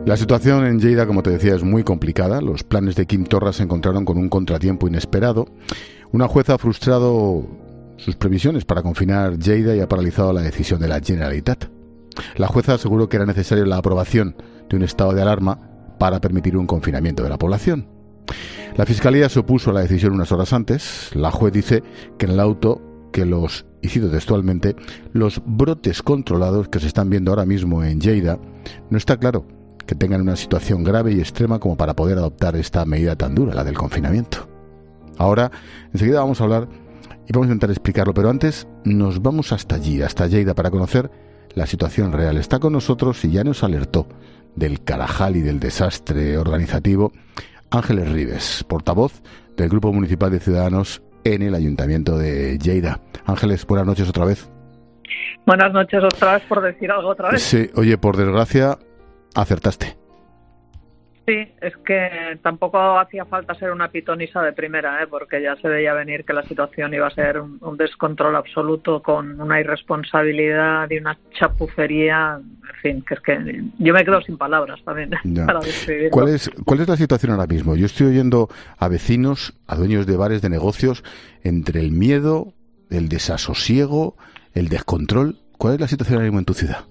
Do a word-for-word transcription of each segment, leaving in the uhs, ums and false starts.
La situación en Lleida, como te decía, es muy complicada. Los planes de Quim Torra se encontraron con un contratiempo inesperado. Una jueza ha frustrado sus previsiones para confinar Lleida y ha paralizado la decisión de la Generalitat. La jueza aseguró que era necesaria la aprobación de un estado de alarma para permitir un confinamiento de la población. La Fiscalía se opuso a la decisión unas horas antes. La juez dice que en el auto que los, y cito textualmente, los brotes controlados que se están viendo ahora mismo en Lleida, no está claro que tengan una situación grave y extrema como para poder adoptar esta medida tan dura, la del confinamiento. Ahora, enseguida vamos a hablar y vamos a intentar explicarlo, pero antes nos vamos hasta allí, hasta Lleida, para conocer la situación real. Está con nosotros y ya nos alertó del carajal y del desastre organizativo Ángeles Ribes, portavoz del Grupo Municipal de Ciudadanos en el Ayuntamiento de Lleida. Ángeles, buenas noches otra vez. Buenas noches otra vez, por decir algo otra vez. Sí, oye, por desgracia, acertaste. Sí, es que tampoco hacía falta ser una pitonisa de primera, ¿eh? Porque ya se veía venir que la situación iba a ser un, un descontrol absoluto, con una irresponsabilidad y una chapucería, en fin, que es que yo me quedo sin palabras también ya. Para describirlo. ¿Cuál es, ¿Cuál es la situación ahora mismo? Yo estoy oyendo a vecinos, a dueños de bares, de negocios, entre el miedo, el desasosiego, el descontrol. ¿Cuál es la situación ahora mismo en tu ciudad?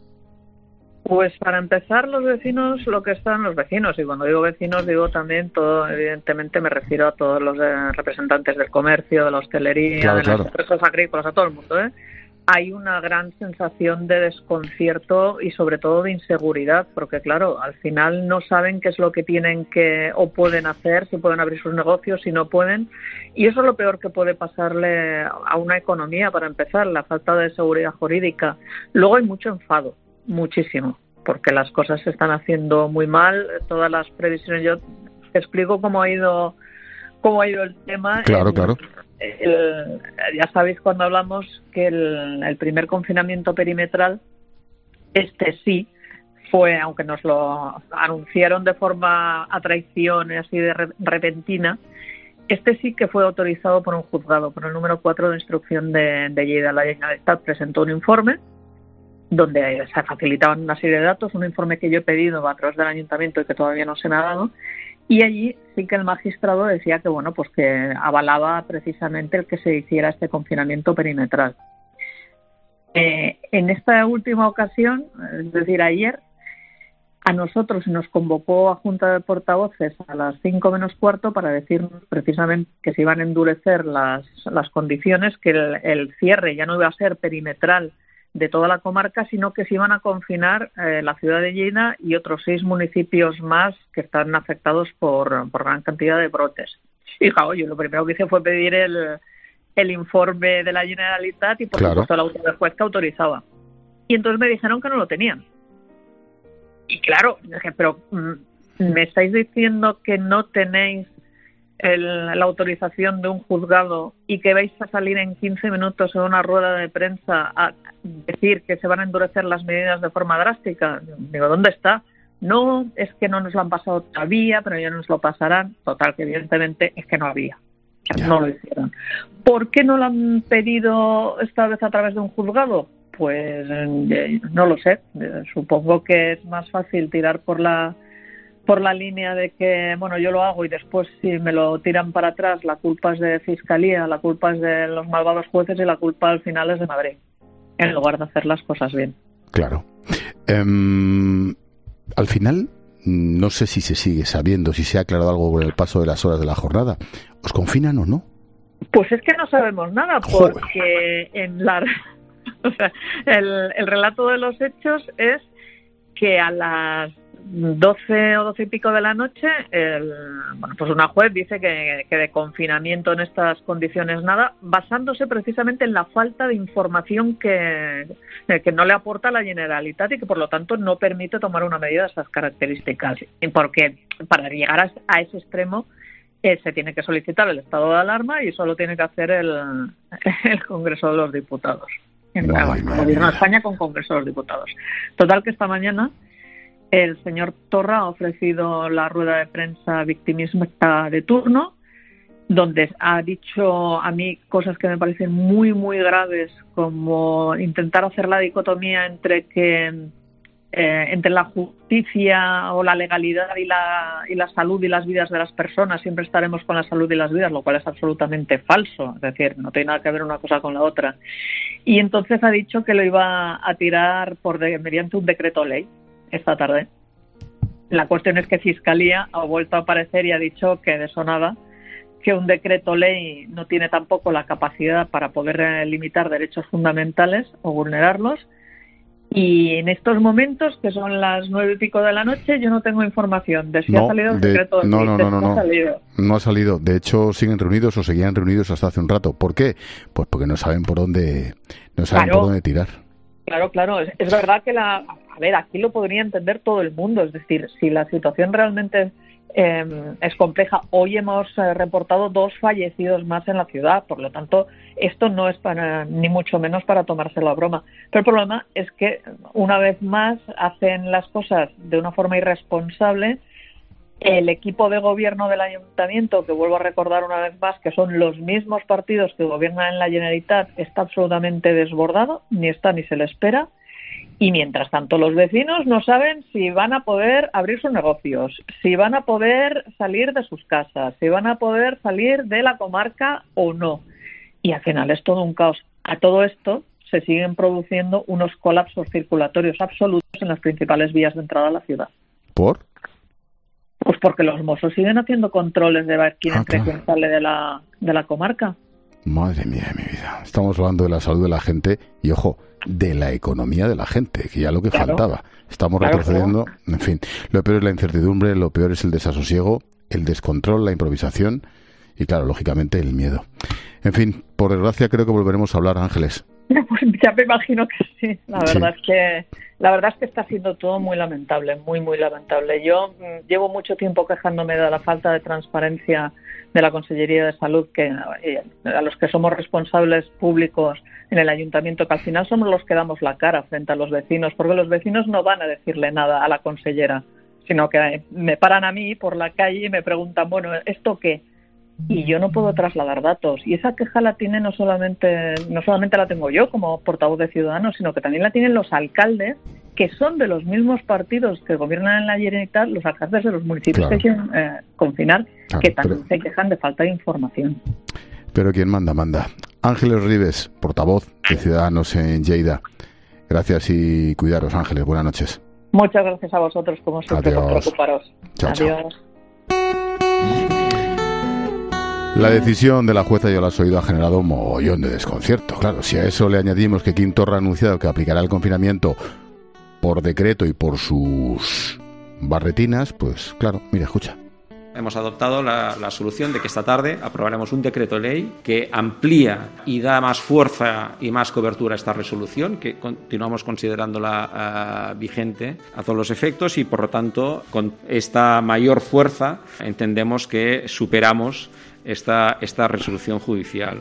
Pues para empezar, los vecinos, lo que están los vecinos, y cuando digo vecinos digo también todo, evidentemente me refiero a todos los eh, representantes del comercio, de la hostelería, claro, de claro. las empresas agrícolas, a todo el mundo, ¿eh? Hay una gran sensación de desconcierto y sobre todo de inseguridad, porque claro, al final no saben qué es lo que tienen que o pueden hacer, si pueden abrir sus negocios, si no pueden, y eso es lo peor que puede pasarle a una economía, para empezar, la falta de seguridad jurídica. Luego hay mucho enfado, muchísimo, porque las cosas se están haciendo muy mal, todas las previsiones. Yo te explico cómo ha ido cómo ha ido el tema. Claro, el, claro. El, ya sabéis cuando hablamos que el, el primer confinamiento perimetral, este sí fue, aunque nos lo anunciaron de forma a traición y así de re, repentina, este sí que fue autorizado por un juzgado, por el número cuatro de instrucción de, de Lleida. La Generalitat presentó un informe donde se facilitaban una serie de datos, un informe que yo he pedido a través del ayuntamiento y que todavía no se me ha dado, y allí sí que el magistrado decía que bueno, pues que avalaba precisamente el que se hiciera este confinamiento perimetral. Eh, en esta última ocasión, es decir, ayer, a nosotros se nos convocó a Junta de Portavoces a las cinco menos cuarto para decirnos precisamente que se iban a endurecer las, las condiciones, que el, el cierre ya no iba a ser perimetral de toda la comarca, sino que se iban a confinar eh, la ciudad de Lleida y otros seis municipios más que están afectados por, por gran cantidad de brotes. Y claro, yo lo primero que hice fue pedir el, el informe de la Generalitat y por claro. supuesto el auto del juez que autorizaba. Y entonces me dijeron que no lo tenían. Y claro, dije, pero ¿me estáis diciendo que no tenéis El, la autorización de un juzgado y que vais a salir en quince minutos en una rueda de prensa a decir que se van a endurecer las medidas de forma drástica? Digo, ¿dónde está? No, es que no nos lo han pasado todavía, pero ya nos lo pasarán. Total, que evidentemente es que no había. O sea, no lo hicieron. ¿Por qué no lo han pedido esta vez a través de un juzgado? Pues eh, no lo sé. Eh, supongo que es más fácil tirar por la por la línea de que, bueno, yo lo hago y después si me lo tiran para atrás, la culpa es de Fiscalía, la culpa es de los malvados jueces y la culpa al final es de Madrid, en lugar de hacer las cosas bien. Claro. Um, al final, no sé si se sigue sabiendo, si se ha aclarado algo con el paso de las horas de la jornada. ¿Os confinan o no? Pues es que no sabemos nada, porque en la, o sea, el, el relato de los hechos es que a las doce o doce y pico de la noche, el, bueno, pues una juez dice que, que de confinamiento en estas condiciones nada, basándose precisamente en la falta de información que, que no le aporta la Generalitat y que por lo tanto no permite tomar una medida de esas características. Porque para llegar a, a ese extremo eh, se tiene que solicitar el estado de alarma y eso lo tiene que hacer el, el Congreso de los Diputados. El Gobierno de España con Congreso de los Diputados. Total, que esta mañana el señor Torra ha ofrecido la rueda de prensa victimista de turno, donde ha dicho a mí cosas que me parecen muy, muy graves, como intentar hacer la dicotomía entre que eh, entre la justicia o la legalidad y la, y la salud y las vidas de las personas, siempre estaremos con la salud y las vidas, lo cual es absolutamente falso. Es decir, no tiene nada que ver una cosa con la otra. Y entonces ha dicho que lo iba a tirar por de, mediante un decreto ley esta tarde. La cuestión es que Fiscalía ha vuelto a aparecer y ha dicho que de eso nada, que un decreto ley no tiene tampoco la capacidad para poder limitar derechos fundamentales o vulnerarlos. Y en estos momentos, que son las nueve y pico de la noche, yo no tengo información de si no, ha salido el de, decreto ley. No, no, no, no, no. Ha salido. No ha salido. De hecho, siguen reunidos o seguían reunidos hasta hace un rato. ¿Por qué? Pues porque no saben por dónde, no saben claro, por dónde tirar. Claro, claro. Es, es verdad que la, a ver, aquí lo podría entender todo el mundo. Es decir, si la situación realmente Eh, es compleja. Hoy hemos eh, reportado dos fallecidos más en la ciudad, por lo tanto esto no es para ni mucho menos para tomárselo a broma, pero el problema es que una vez más hacen las cosas de una forma irresponsable. El equipo de gobierno del ayuntamiento, que vuelvo a recordar una vez más que son los mismos partidos que gobiernan en la Generalitat, está absolutamente desbordado, ni está ni se le espera. Y mientras tanto los vecinos no saben si van a poder abrir sus negocios, si van a poder salir de sus casas, si van a poder salir de la comarca o no. Y al final es todo un caos. A todo esto se siguen produciendo unos colapsos circulatorios absolutos en las principales vías de entrada a la ciudad. ¿Por? Pues porque los mozos siguen haciendo controles de ver quién ah, entra y claro. quién sale de la, de la comarca. Madre mía de mi vida. Estamos hablando de la salud de la gente y, ojo, de la economía de la gente, que ya lo que claro. faltaba. Estamos claro, retrocediendo. Claro. En fin, lo peor es la incertidumbre, lo peor es el desasosiego, el descontrol, la improvisación y, claro, lógicamente, el miedo. En fin, por desgracia creo que volveremos a hablar, Ángeles. Pues ya me imagino que sí. La verdad sí. es que la verdad es que está siendo todo muy lamentable, muy muy lamentable. Yo mm, llevo mucho tiempo quejándome de la falta de transparencia de la Consellería de Salud, que eh, a los que somos responsables públicos en el ayuntamiento, que al final somos los que damos la cara frente a los vecinos, porque los vecinos no van a decirle nada a la consellera, sino que me paran a mí por la calle y me preguntan, bueno, ¿esto qué? Y yo no puedo trasladar datos. Y esa queja la tiene no solamente no solamente la tengo yo como portavoz de Ciudadanos, sino que también la tienen los alcaldes, que son de los mismos partidos que gobiernan en la Generalitat, los alcaldes de los municipios claro. que quieren eh, confinar, claro, que también pero, se quejan de falta de información. Pero quien manda, manda. Ángeles Ribes, portavoz de Ciudadanos en Lleida. Gracias y cuidaros, Ángeles. Buenas noches. Muchas gracias a vosotros, como siempre, Adiós. por preocuparos. Chao, Adiós. Chao. La decisión de la jueza, ya lo has oído, ha generado un mogollón de desconcierto. Claro, si a eso le añadimos que Quim Torra ha anunciado que aplicará el confinamiento por decreto y por sus barretinas, pues claro, mira, escucha. Hemos adoptado la, la solución de que esta tarde aprobaremos un decreto ley que amplía y da más fuerza y más cobertura a esta resolución, que continuamos considerándola uh, vigente a todos los efectos y, por lo tanto, con esta mayor fuerza entendemos que superamos esta, esta resolución judicial.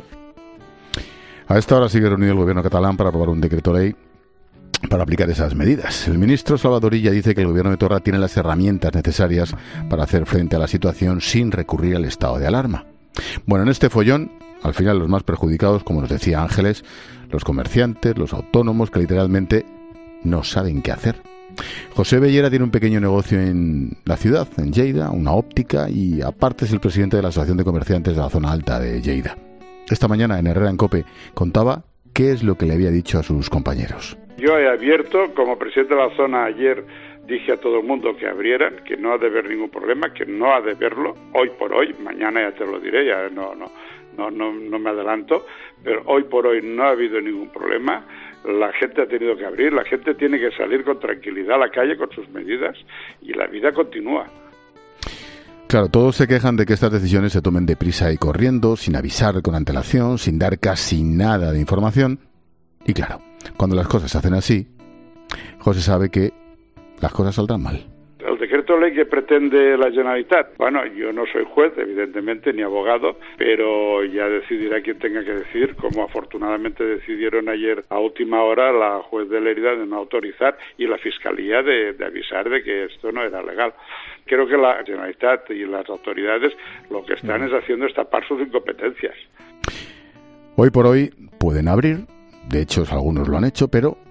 A esta hora sigue reunido el gobierno catalán para aprobar un decreto ley para aplicar esas medidas. El ministro Salvador Illa dice que el gobierno de Torra tiene las herramientas necesarias para hacer frente a la situación sin recurrir al estado de alarma. Bueno, en este follón, al final los más perjudicados, como nos decía Ángeles, los comerciantes, los autónomos, que literalmente no saben qué hacer. José Bellera tiene un pequeño negocio en la ciudad, en Lleida, una óptica, y aparte es el presidente de la Asociación de Comerciantes de la Zona Alta de Lleida. Esta mañana en Herrera en COPE contaba qué es lo que le había dicho a sus compañeros. Yo he abierto, como presidente de la zona ayer, dije a todo el mundo que abrieran, que no ha de haber ningún problema, que no ha de verlo, hoy por hoy, mañana ya te lo diré, ya no, no, no, no, no me adelanto, pero hoy por hoy no ha habido ningún problema, la gente ha tenido que abrir, la gente tiene que salir con tranquilidad a la calle con sus medidas y la vida continúa. Claro, todos se quejan de que estas decisiones se tomen deprisa y corriendo, sin avisar con antelación, sin dar casi nada de información. Y claro, cuando las cosas se hacen así, José sabe que las cosas saldrán mal. El decreto ley que pretende la Generalitat, bueno, yo no soy juez, evidentemente, ni abogado, pero ya decidirá quien tenga que decidir, como afortunadamente decidieron ayer a última hora la juez de Lérida de no autorizar y la Fiscalía de, de avisar de que esto no era legal. Creo que la Generalitat y las autoridades lo que están es haciendo es tapar sus incompetencias. Hoy por hoy pueden abrir, de hecho algunos lo han hecho, pero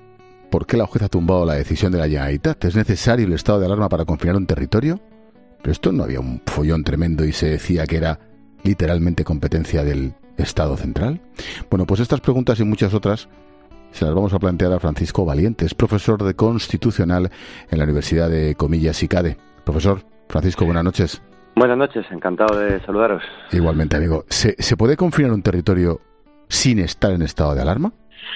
¿por qué la juez ha tumbado la decisión de la Generalitat? ¿Es necesario el estado de alarma para confinar un territorio? Pero esto no había un follón tremendo y se decía que era literalmente competencia del Estado central. Bueno, pues estas preguntas y muchas otras se las vamos a plantear a Francisco Valiente, es profesor de Constitucional en la Universidad de Comillas y CADE. Profesor Francisco, buenas noches. Buenas noches, encantado de saludaros. Igualmente, amigo. ¿Se, ¿se puede confinar un territorio sin estar en estado de alarma?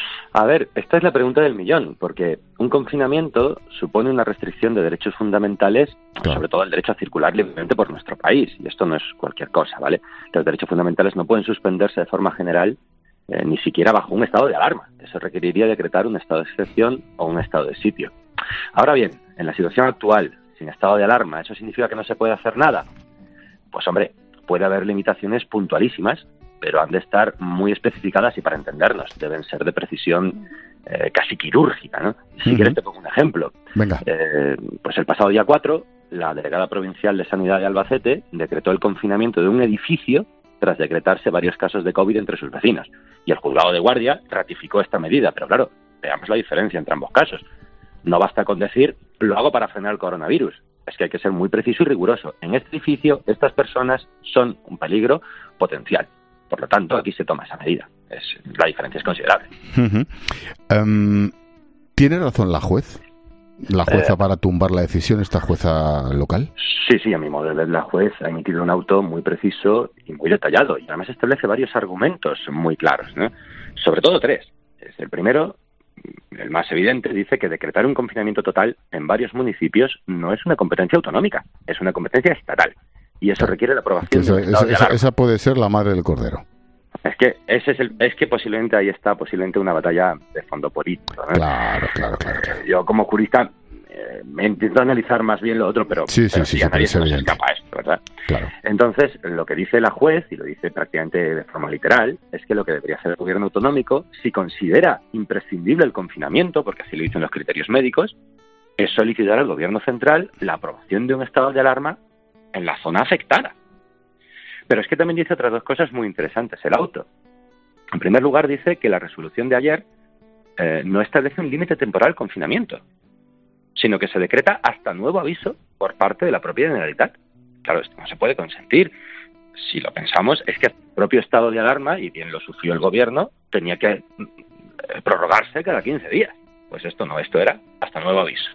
A ver, esta es la pregunta del millón, porque un confinamiento supone una restricción de derechos fundamentales, claro, sobre todo el derecho a circular libremente por nuestro país, y esto no es cualquier cosa, ¿vale? Los derechos fundamentales no pueden suspenderse de forma general, eh, ni siquiera bajo un estado de alarma. Eso requeriría decretar un estado de excepción o un estado de sitio. Ahora bien, en la situación actual, sin estado de alarma, ¿eso significa que no se puede hacer nada? Pues hombre, puede haber limitaciones puntualísimas, pero han de estar muy especificadas y para entendernos deben ser de precisión eh, casi quirúrgica, ¿no? Si uh-huh. quieres te pongo un ejemplo. Venga. Eh, pues el pasado día cuatro, la delegada provincial de Sanidad de Albacete decretó el confinamiento de un edificio tras decretarse varios casos de COVID entre sus vecinos. Y el juzgado de guardia ratificó esta medida, pero claro, veamos la diferencia entre ambos casos. No basta con decir, lo hago para frenar el coronavirus. Es que hay que ser muy preciso y riguroso. En este edificio, estas personas son un peligro potencial. Por lo tanto, aquí se toma esa medida. Es, la diferencia es considerable. Uh-huh. Um, ¿Tiene razón la juez? ¿La jueza eh, para tumbar la decisión, esta jueza local? Sí, sí, a mi modo de ver, la juez ha emitido un auto muy preciso y muy detallado. Y además establece varios argumentos muy claros, ¿no? Sobre todo tres. El primero, el más evidente, dice que decretar un confinamiento total en varios municipios no es una competencia autonómica, es una competencia estatal. Y eso requiere la aprobación esa, de un estado de esa, alarma. Esa puede ser la madre del cordero. Es que ese es el, es que posiblemente ahí está posiblemente una batalla de fondo político, ¿no? Claro, claro, claro, claro. Yo como jurista eh, me intento analizar más bien lo otro, pero, sí, sí, pero sí, sí, sí, a nadie se nos evidente. escapa esto, ¿verdad? Claro. Entonces, lo que dice la juez, y lo dice prácticamente de forma literal, es que lo que debería hacer el gobierno autonómico, si considera imprescindible el confinamiento, porque así lo dicen los criterios médicos, es solicitar al gobierno central la aprobación de un estado de alarma en la zona afectada. Pero es que también dice otras dos cosas muy interesantes el auto. En primer lugar, dice que la resolución de ayer eh, no establece un límite temporal al confinamiento, sino que se decreta hasta nuevo aviso por parte de la propia Generalitat. Claro, esto no se puede consentir. Si lo pensamos, es que el propio estado de alarma, y bien lo sufrió el gobierno, tenía que eh, prorrogarse cada quince días. Pues esto no, esto era hasta nuevo aviso.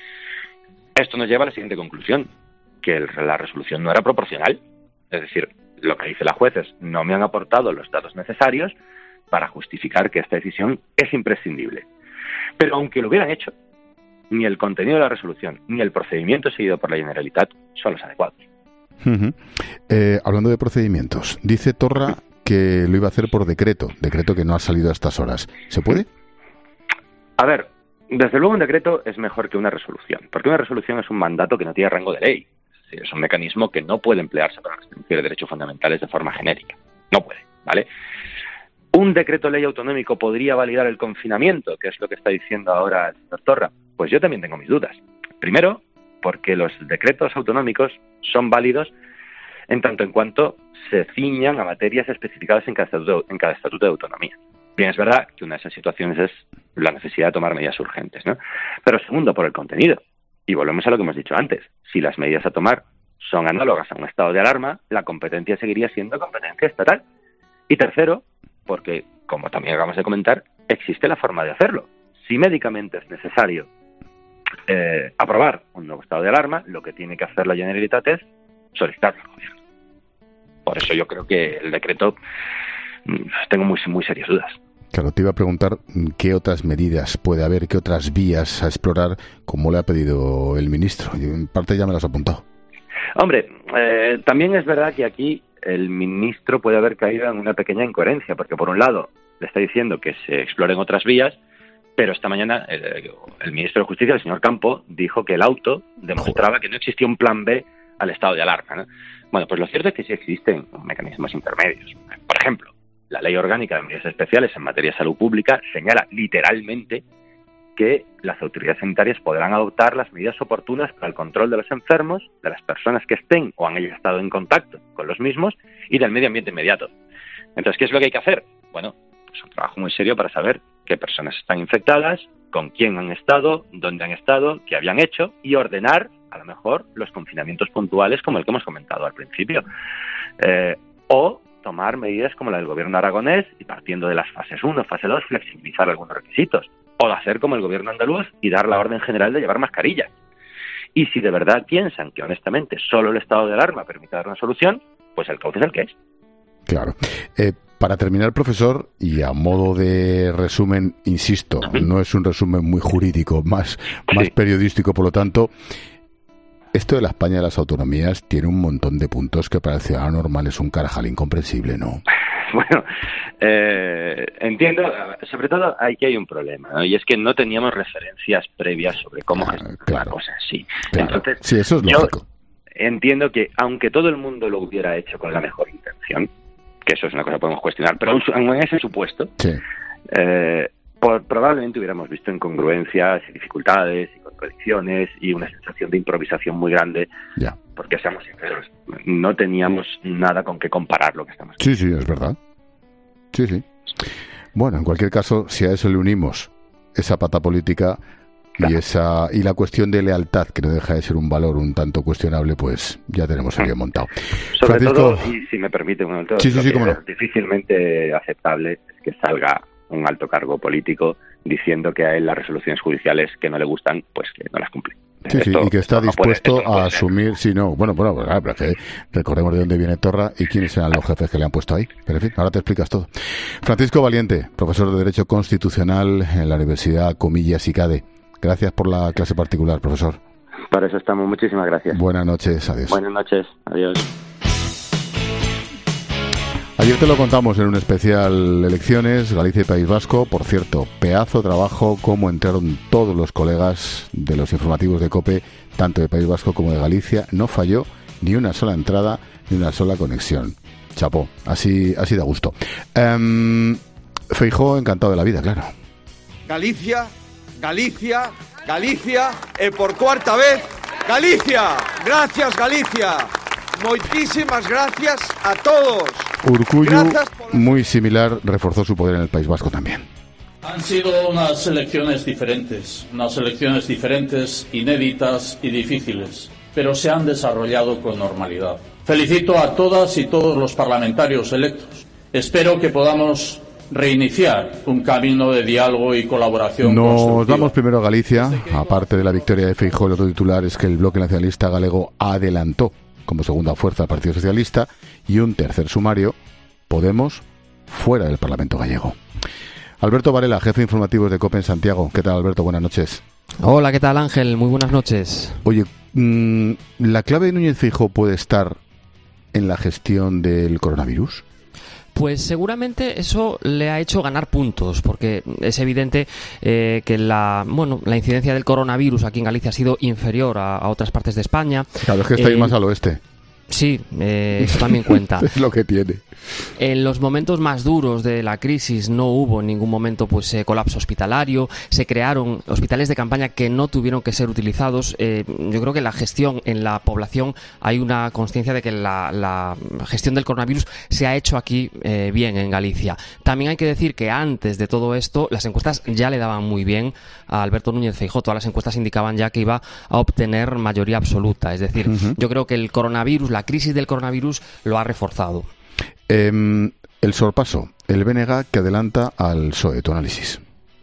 Esto nos lleva a la siguiente conclusión, que el, la resolución no era proporcional. Es decir, lo que dice la juez es, no me han aportado los datos necesarios para justificar que esta decisión es imprescindible. Pero aunque lo hubieran hecho, ni el contenido de la resolución ni el procedimiento seguido por la Generalitat son los adecuados. Uh-huh. Eh, hablando de procedimientos, dice Torra que lo iba a hacer por decreto, decreto que no ha salido a estas horas. ¿Se puede? A ver, desde luego un decreto es mejor que una resolución, porque una resolución es un mandato que no tiene rango de ley. Es un mecanismo que no puede emplearse para restringir derechos fundamentales de forma genérica. No puede, ¿vale? ¿Un decreto ley autonómico podría validar el confinamiento, que es lo que está diciendo ahora el señor Torra? Pues yo también tengo mis dudas. Primero, porque los decretos autonómicos son válidos en tanto en cuanto se ciñan a materias especificadas en cada estatuto, en cada estatuto de autonomía. Bien, es verdad que una de esas situaciones es la necesidad de tomar medidas urgentes, ¿no? Pero segundo, por el contenido. Y volvemos a lo que hemos dicho antes. Si las medidas a tomar son análogas a un estado de alarma, la competencia seguiría siendo competencia estatal. Y tercero, porque, como también acabamos de comentar, existe la forma de hacerlo. Si médicamente es necesario eh, aprobar un nuevo estado de alarma, lo que tiene que hacer la Generalitat es solicitarlo al gobierno. Por eso yo creo que el decreto, tengo muy, muy serias dudas. Claro, te iba a preguntar qué otras medidas puede haber, qué otras vías a explorar, como le ha pedido el ministro. Yo, en parte ya me las he apuntado. Hombre, eh, también es verdad que aquí el ministro puede haber caído en una pequeña incoherencia, porque por un lado le está diciendo que se exploren otras vías, pero esta mañana el, el ministro de Justicia, el señor Campo, dijo que el auto demostraba Joder. que no existía un plan B al estado de alarma, ¿no? Bueno, pues lo cierto es que sí existen mecanismos intermedios. Por ejemplo, la Ley Orgánica de Medidas Especiales en materia de salud pública señala literalmente que las autoridades sanitarias podrán adoptar las medidas oportunas para el control de los enfermos, de las personas que estén o han estado en contacto con los mismos y del medio ambiente inmediato. Entonces, ¿qué es lo que hay que hacer? Bueno, Es un trabajo muy serio para saber qué personas están infectadas, con quién han estado, dónde han estado, qué habían hecho y ordenar, a lo mejor, los confinamientos puntuales como el que hemos comentado al principio. Eh, o tomar medidas como la del gobierno aragonés y partiendo de las fases uno, fase dos, flexibilizar algunos requisitos. O hacer como el gobierno andaluz y dar la orden general de llevar mascarillas. Y si de verdad piensan que honestamente solo el estado de alarma permite dar una solución, pues el cauce es el que es. Claro. Eh, para terminar, profesor, y a modo de resumen, insisto, uh-huh. no es un resumen muy jurídico, más, más sí. periodístico, por lo tanto, esto de la España de las autonomías tiene un montón de puntos que para el ciudadano normal es un carajal incomprensible, ¿no? Bueno, eh, entiendo, sobre todo aquí hay un problema, ¿no? Y es que no teníamos referencias previas sobre cómo ah, gestionar claro, las cosas, sí. Claro. Entonces, sí, eso es lógico. Yo entiendo que aunque todo el mundo lo hubiera hecho con la mejor intención, que eso es una cosa que podemos cuestionar, pero en ese supuesto, sí. eh, por, probablemente hubiéramos visto incongruencias y dificultades y contradicciones y una sensación de improvisación muy grande, ya. porque seamos sinceros, no teníamos nada con qué comparar lo que estamos haciendo. Sí, sí, es verdad. Sí, sí. Bueno, en cualquier caso, si a eso le unimos esa pata política y esa y la cuestión de lealtad, que no deja de ser un valor un tanto cuestionable, pues ya tenemos el lío montado. Sobre Francisco... todo, y si me permite un momento, sí, sí, lo sí, que cómo es no. difícilmente aceptable es que salga un alto cargo político diciendo que a él las resoluciones judiciales que no le gustan, pues que no las cumple. Sí, esto, sí, y que está no dispuesto puede, no a asumir, si no, bueno, bueno, claro, pero que recordemos de dónde viene Torra y quiénes eran los jefes que le han puesto ahí. Pero en fin, ahora te explicas todo. Francisco Valiente, profesor de Derecho Constitucional en la Universidad Comillas y CADE. Gracias por la clase particular, profesor. Para eso estamos, muchísimas gracias. Buenas noches, adiós. Buenas noches, adiós. Ayer te lo contamos en un especial Elecciones, Galicia y País Vasco. Por cierto, pedazo trabajo cómo entraron todos los colegas de los informativos de COPE, tanto de País Vasco como de Galicia. No falló ni una sola entrada, ni una sola conexión. Chapó, así, así da gusto. Um, Feijóo encantado de la vida, claro. Galicia, Galicia, Galicia, e por cuarta vez, Galicia. Gracias, Galicia. Moitísimas gracias a todos. Urkullu, muy similar, reforzó su poder en el País Vasco también. Han sido unas elecciones diferentes, unas elecciones diferentes, inéditas y difíciles, pero se han desarrollado con normalidad. Felicito a todas y todos los parlamentarios electos. Espero que podamos reiniciar un camino de diálogo y colaboración constructiva. Nos vamos primero a Galicia. Aparte de la victoria de Feijóo, el otro titular es que el Bloque Nacionalista Galego adelantó como segunda fuerza al Partido Socialista y un tercer sumario, Podemos, fuera del Parlamento gallego. Alberto Varela, jefe de informativos de COPE en Santiago. ¿Qué tal, Alberto? Buenas noches. Hola, ¿qué tal, Ángel? Muy buenas noches. Oye, mmm, ¿la clave de Núñez Feijóo puede estar en la gestión del coronavirus? Pues seguramente eso le ha hecho ganar puntos, porque es evidente eh, que la bueno la incidencia del coronavirus aquí en Galicia ha sido inferior a, a otras partes de España. Claro, es que está eh, ahí más al oeste. Sí, eh, eso también cuenta. Es lo que tiene. En los momentos más duros de la crisis no hubo en ningún momento pues eh, colapso hospitalario, se crearon hospitales de campaña que no tuvieron que ser utilizados. Eh, yo creo que la gestión en la población, hay una consciencia de que la, la gestión del coronavirus se ha hecho aquí eh, bien en Galicia. También hay que decir que antes de todo esto las encuestas ya le daban muy bien a Alberto Núñez Feijóo. Todas las encuestas indicaban ya que iba a obtener mayoría absoluta. Es decir, uh-huh. yo creo que el coronavirus, la crisis del coronavirus lo ha reforzado. Eh, el sorpaso, el B N G que adelanta al P S O E, tu análisis.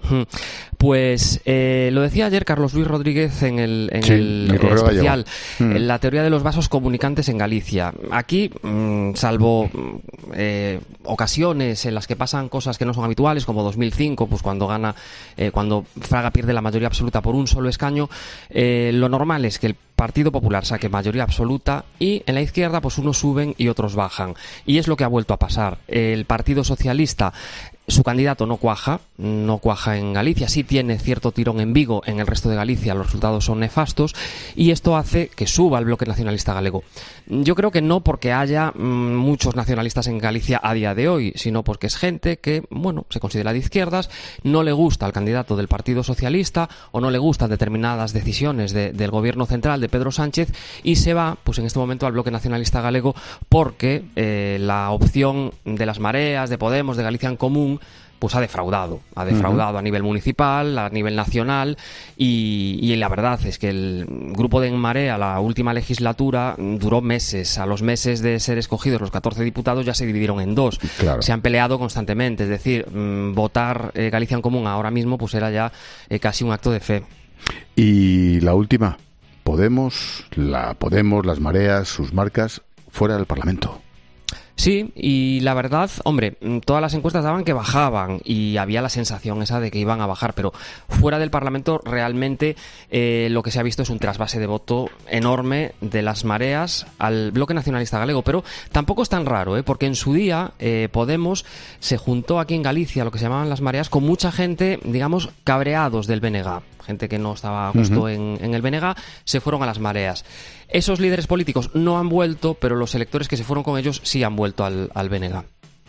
Pues eh, lo decía ayer Carlos Luis Rodríguez en el, en sí, el, el especial, mm. en la teoría de los vasos comunicantes en Galicia. Aquí, mmm, salvo eh, ocasiones en las que pasan cosas que no son habituales, como dos mil cinco, pues cuando gana, eh, cuando Fraga pierde la mayoría absoluta por un solo escaño, eh, lo normal es que el Partido Popular saque mayoría absoluta y en la izquierda pues unos suben y otros bajan. Y es lo que ha vuelto a pasar. El Partido Socialista, su candidato no cuaja, no cuaja en Galicia, sí tiene cierto tirón en Vigo, en el resto de Galicia los resultados son nefastos y esto hace que suba el Bloque Nacionalista Galego. Yo creo que no porque haya mmm, muchos nacionalistas en Galicia a día de hoy, sino porque es gente que, bueno, se considera de izquierdas, no le gusta al candidato del Partido Socialista o no le gustan determinadas decisiones de, del gobierno central de Pedro Sánchez y se va, pues en este momento, al Bloque Nacionalista Galego porque eh, la opción de las mareas, de Podemos, de Galicia en Común, pues ha defraudado. Ha defraudado uh-huh. a nivel municipal, a nivel nacional, y, y la verdad es que el grupo de En Marea, la última legislatura, duró meses. A los meses de ser escogidos los catorce diputados ya se dividieron en dos. Claro. Se han peleado constantemente, es decir, mmm, votar eh, Galicia en Común ahora mismo pues era ya eh, casi un acto de fe. Y la última, Podemos, la Podemos, las mareas, sus marcas, fuera del Parlamento. Sí, y la verdad, hombre, todas las encuestas daban que bajaban y había la sensación esa de que iban a bajar, pero fuera del Parlamento realmente eh, lo que se ha visto es un trasvase de voto enorme de las mareas al Bloque Nacionalista Galego, pero tampoco es tan raro, ¿eh? Porque en su día eh, Podemos se juntó aquí en Galicia, lo que se llamaban las mareas, con mucha gente, digamos, cabreados del B N G, gente que no estaba a gusto uh-huh. en, en el B N G, se fueron a las mareas. Esos líderes políticos no han vuelto, pero los electores que se fueron con ellos sí han vuelto al, al B N G.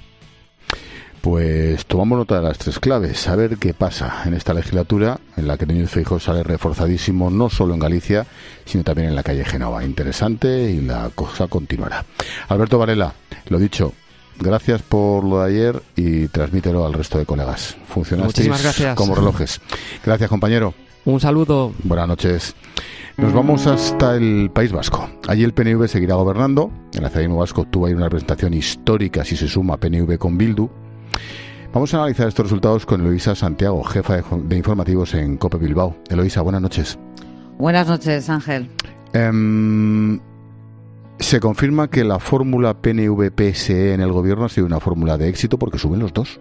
Pues tomamos nota de las tres claves, a ver qué pasa en esta legislatura, en la que Núñez Feijóo sale reforzadísimo, no solo en Galicia, sino también en la calle Génova. Interesante, y la cosa continuará. Alberto Varela, lo dicho, gracias por lo de ayer y transmítelo al resto de colegas. Funcionasteis como relojes. Gracias, compañero. Un saludo. Buenas noches. Nos vamos hasta el País Vasco. Allí el P N V seguirá gobernando. El nacionalismo vasco obtuvo ahí una representación histórica si se suma P N V con Bildu. Vamos a analizar estos resultados con Eloísa Santiago, jefa de, de informativos en COPE Bilbao. Eloísa, buenas noches. Buenas noches, Ángel. Um, ¿Se confirma que la fórmula P N V-P S E en el gobierno ha sido una fórmula de éxito porque suben los dos?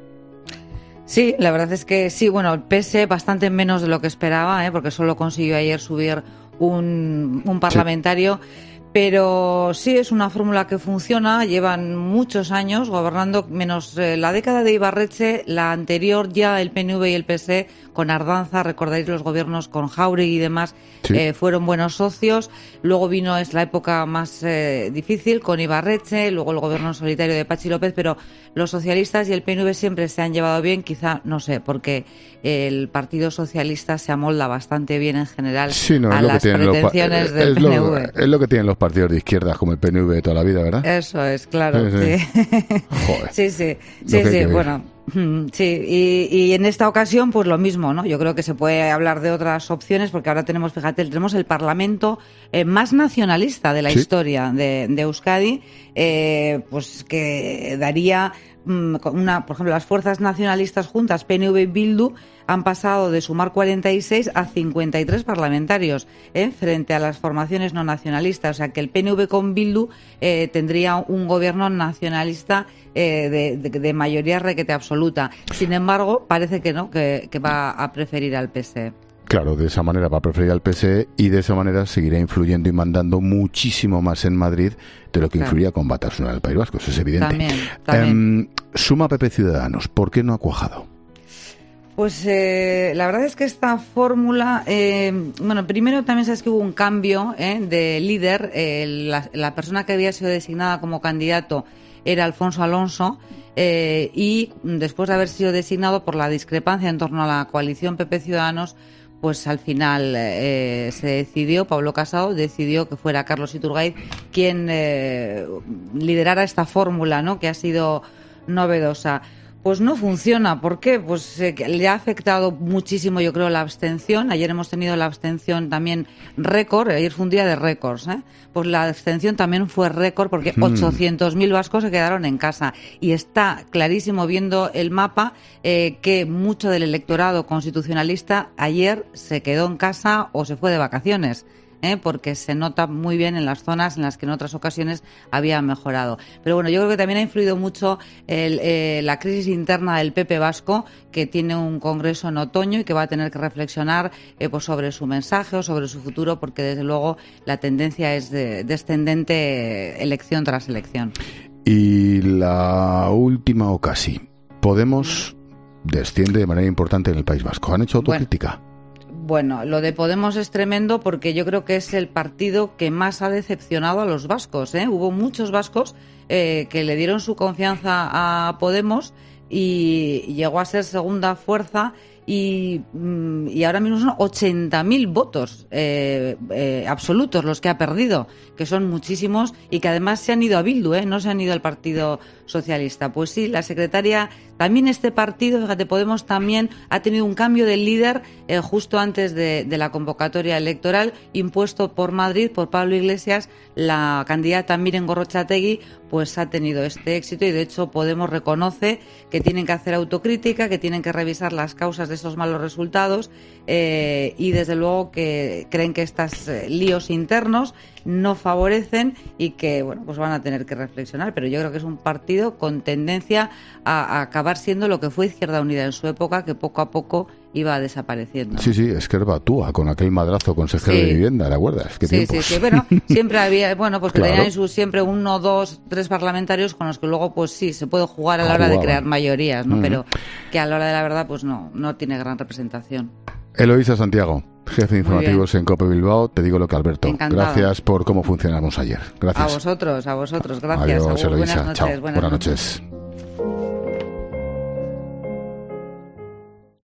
Sí, la verdad es que sí. Bueno, el P S E bastante menos de lo que esperaba, ¿eh? Porque solo consiguió ayer subir un, un parlamentario. Sí. Pero sí es una fórmula que funciona, llevan muchos años gobernando, menos eh, la década de Ibarretxe, la anterior ya el P N V y el P S E con Ardanza, recordáis los gobiernos con Jáuregui y demás, sí. eh, fueron buenos socios. Luego vino es la época más eh, difícil con Ibarretxe, luego el gobierno solitario de Patxi López, pero los socialistas y el P N V siempre se han llevado bien, quizá, no sé, porque el Partido Socialista se amolda bastante bien en general sí, no, a las pretensiones los, del es P N V. Lo, es lo que tienen los partidos de izquierda como el P N V de toda la vida, ¿verdad? Eso es, claro. Sí, sí. Joder, sí, sí, sí, sí bueno. Sí, y, y en esta ocasión pues lo mismo, ¿no? Yo creo que se puede hablar de otras opciones porque ahora tenemos, fíjate, tenemos el Parlamento eh, más nacionalista de la ¿Sí? historia de, de Euskadi, eh, pues que daría una, por ejemplo, las fuerzas nacionalistas juntas, P N V y Bildu, han pasado de sumar cuarenta y seis a cincuenta y tres parlamentarios ¿eh? frente a las formaciones no nacionalistas. O sea que el P N V con Bildu eh, tendría un gobierno nacionalista eh, de, de, de mayoría requete absoluta. Sin embargo, parece que no, que, que va a preferir al P S E. Claro, de esa manera va a preferir al P S E y de esa manera seguirá influyendo y mandando muchísimo más en Madrid de lo que claro. influiría con Batasuna en el País Vasco, eso es evidente. También, también. Eh, suma P P Ciudadanos, ¿por qué no ha cuajado? Pues eh, la verdad es que esta fórmula, eh, bueno, primero también sabes que hubo un cambio eh, de líder, eh, la, la persona que había sido designada como candidato era Alfonso Alonso, eh, y después de haber sido designado por la discrepancia en torno a la coalición P P Ciudadanos, pues al final eh, se decidió, Pablo Casado decidió que fuera Carlos Iturgaiz quien eh, liderara esta fórmula, ¿no?, que ha sido novedosa. Pues no funciona. ¿Por qué? Pues eh, le ha afectado muchísimo, yo creo, la abstención. Ayer hemos tenido la abstención también récord. Ayer fue un día de récords, ¿eh? Pues la abstención también fue récord porque mm. ochocientos mil vascos se quedaron en casa. Y está clarísimo, viendo el mapa, eh, que mucho del electorado constitucionalista ayer se quedó en casa o se fue de vacaciones. ¿Eh? Porque se nota muy bien en las zonas en las que en otras ocasiones había mejorado. Pero bueno, yo creo que también ha influido mucho el, eh, la crisis interna del P P vasco, que tiene un congreso en otoño y que va a tener que reflexionar eh, pues sobre su mensaje o sobre su futuro, porque desde luego la tendencia es de, descendente elección tras elección. Y la última o casi, Podemos desciende de manera importante en el País Vasco. ¿Han hecho autocrítica? Bueno. Bueno, lo de Podemos es tremendo porque yo creo que es el partido que más ha decepcionado a los vascos, ¿eh? Hubo muchos vascos eh, que le dieron su confianza a Podemos y llegó a ser segunda fuerza y, y ahora mismo son ochenta mil votos eh, eh, absolutos los que ha perdido, que son muchísimos y que además se han ido a Bildu, ¿eh? No se han ido al Partido Socialista. Pues sí, la secretaria, también este partido, fíjate, Podemos también ha tenido un cambio de líder eh, justo antes de, de la convocatoria electoral impuesto por Madrid, por Pablo Iglesias. La candidata Miren Gorrotxategi pues ha tenido este éxito y de hecho Podemos reconoce que tienen que hacer autocrítica, que tienen que revisar las causas de esos malos resultados eh, y desde luego que creen que estos eh, líos internos no favorecen y que bueno pues van a tener que reflexionar, pero yo creo que es un partido con tendencia a, a acabar siendo lo que fue Izquierda Unida en su época, que poco a poco iba desapareciendo. Sí, sí, Esquerra Túa, con aquel madrazo consejero sí. de vivienda, ¿te acuerdas? ¿Qué sí, tiempos? sí, sí, bueno, siempre había, bueno, pues que claro. tenían sus siempre uno, dos, tres parlamentarios con los que luego pues sí, se puede jugar a la hora Jugaban. de crear mayorías, ¿no? Uh-huh. Pero que a la hora de la verdad pues no, no tiene gran representación. Eloísa Santiago, jefe de informativos en COPE Bilbao, te digo lo que Alberto. Encantada. Gracias por cómo funcionamos ayer. Gracias. A vosotros, a vosotros, gracias. Adiós, Agur, Eloísa. buenas noches, Chao. buenas Buenas noches. noches.